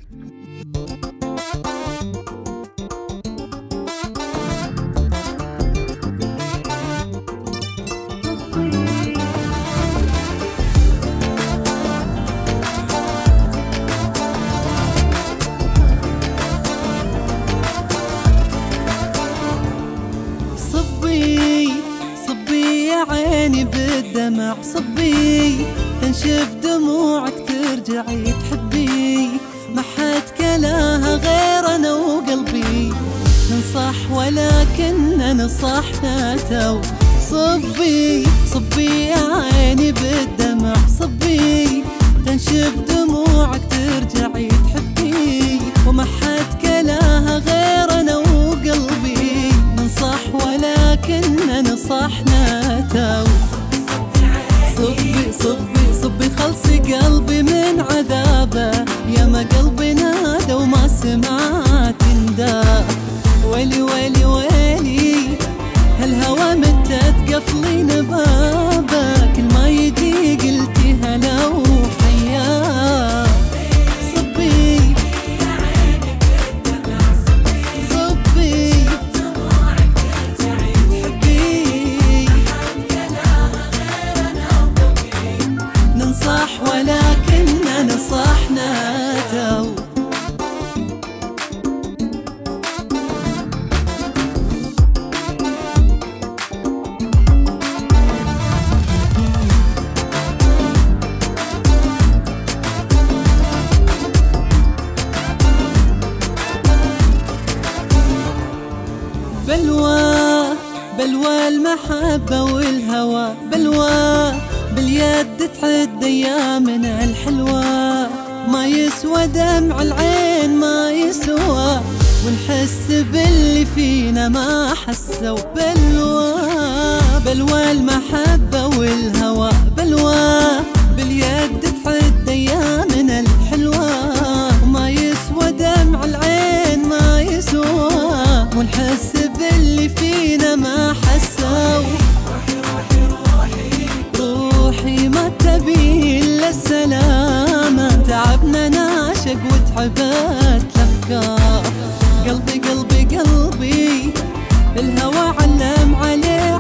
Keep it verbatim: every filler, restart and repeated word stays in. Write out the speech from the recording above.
صبي صبي يا عيني بالدمع، صبي تنشف دموعك ترجعي تحبي، ما حد كلاها غير انا وقلبي، ننصح ولكن نصحنا تو. صبي صبي يا عيني بالدمع، صبي تنشف دموعك ترجعي تحبي، وما حد كلاها غير انا وقلبي، ننصح ولكن نصحنا تو. صبي صبي صبي خلصي قلبي من عذابه، يا ما قلبي نادى وما سمعت نداء، ويلي ويلي ويلي هالهوى متى تقفلين بابه، كل ما يجي قلتي هلا وحياه. صبي صبي ننصح ولكن نصحنا تو. بلوى بلوى المحبة والهوى، بلوى باليد تحد ايامنا الحلوة، ما يسوى دمع العين ما يسوى، ونحس باللي فينا ما حسوا. بلوى بلوى المحبة والهوى، بلوى باليد تحد ايامنا الحلوة، ما يسوى دمع العين ما يسوى، ونحس باللي فينا ما حسوا. روحي ما تبي الا السلامة، تعبنا نعشق وتعبت الافكار، قلبي قلبي قلبي الهوى علم عليه